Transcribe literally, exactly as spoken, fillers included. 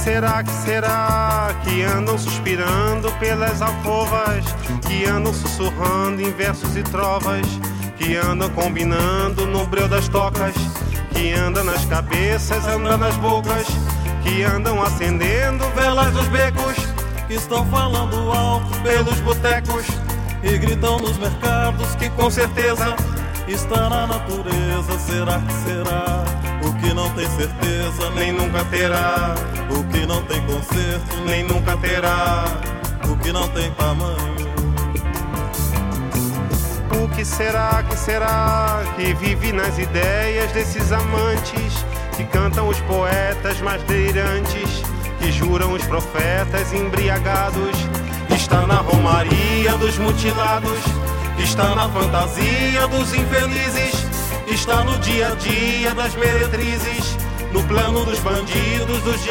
será, que será que andam suspirando pelas alcovas, que andam sussurrando em versos e trovas, que andam combinando no breu das tocas, que andam nas cabeças, andam nas bocas, que andam acendendo velas dos becos, que estão falando alto pelos botecos e gritam nos mercados, que com certeza está na natureza. Será que será? O que não tem certeza nem nunca terá, o que não tem conserto nem nunca terá, o que não tem tamanho. O que será, que será que vive nas ideias desses amantes, que cantam os poetas mais delirantes, que juram os profetas embriagados? Está na romaria dos mutilados, está na fantasia dos infelizes, está no dia a dia das meretrizes, no plano dos bandidos, dos